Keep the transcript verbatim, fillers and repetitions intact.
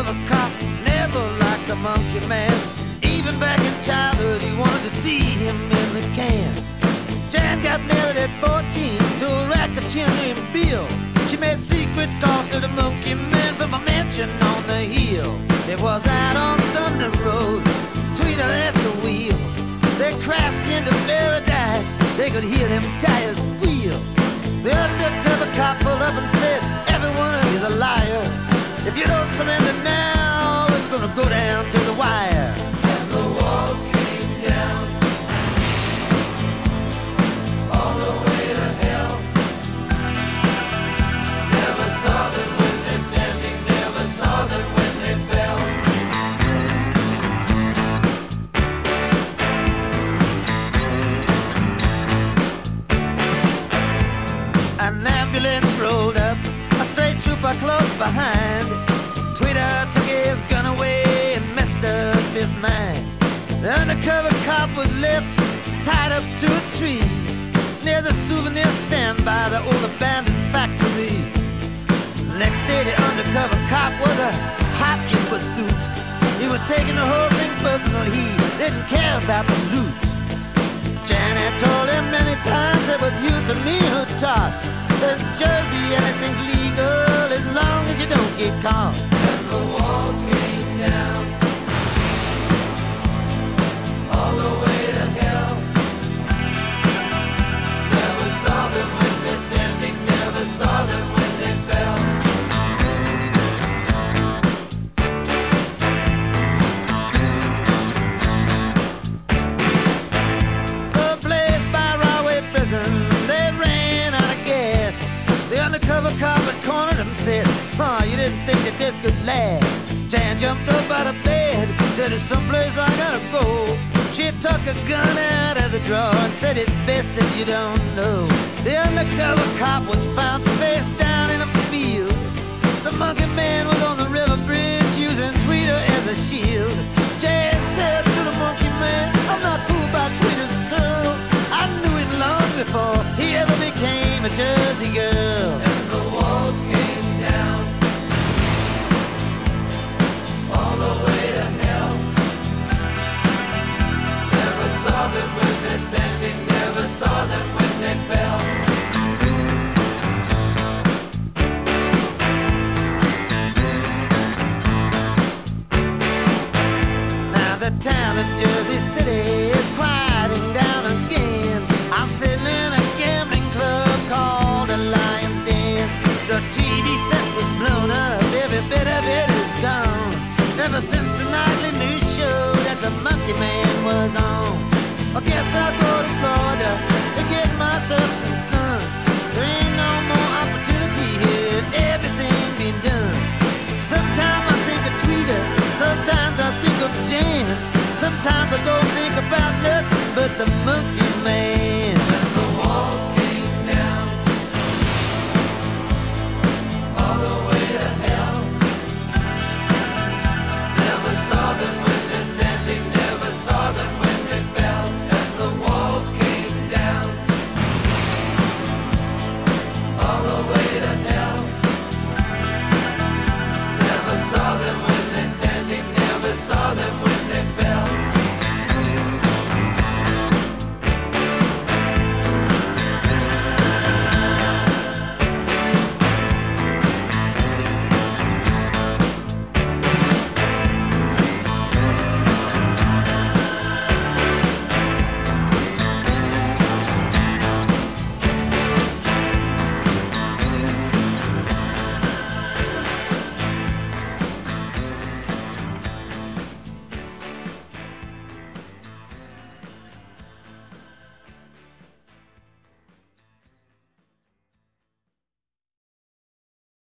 undercover cop never liked the monkey man. Even back in childhood he wanted to see him in the can. Jan got married at fourteen to a racketeer named Bill. She made secret calls to the monkey man from a mansion on the hill. It was out on Thunder Road, Tweeter at the wheel. They crashed into paradise, they could hear them tires squeal. The undercover cop pulled up and said, everyone is a liar. If you don't surrender now, it's gonna go down to the wire. And the walls came down all the way to hell. Never saw them when they're standing, never saw them when they fell. An ambulance rolled up, a straight trooper close behind. Tweeter took his gun away and messed up his mind. The undercover cop was left tied up to a tree near the souvenir stand by the old abandoned factory. Next day the undercover cop was a hot in pursuit. He was taking the whole thing personal, he didn't care about the loot. Janet told him many times it was you to me who taught in Jersey anything's legal as long as you don't get caught. And the walls came down all the way to hell. Never saw them when they're standing, never saw them when they fell. Someplace by Rahway Prison, they ran out of gas. The undercover cop had cornered him, said, oh, you didn't think that this could last. Jan jumped up out of bed, said, there's someplace I gotta go. She took a gun out of the drawer and said, it's best that you don't know. The undercover cop was found face down in a field. The monkey man was on the river bridge using Tweeter as a shield. Jan said to the monkey man, I'm not fooled by Tweeter's curl. I knew him long before he ever became a Jersey girl. And the walls came down all the way to hell. Never saw them when they're standing, never saw them when they fell. Now the town of Jersey City is quieting down again. I'm sitting in a gambling club called the Lion's Den. The T V set was blown up, every bit of it is gone. Ever since the nightly news show that the monkey man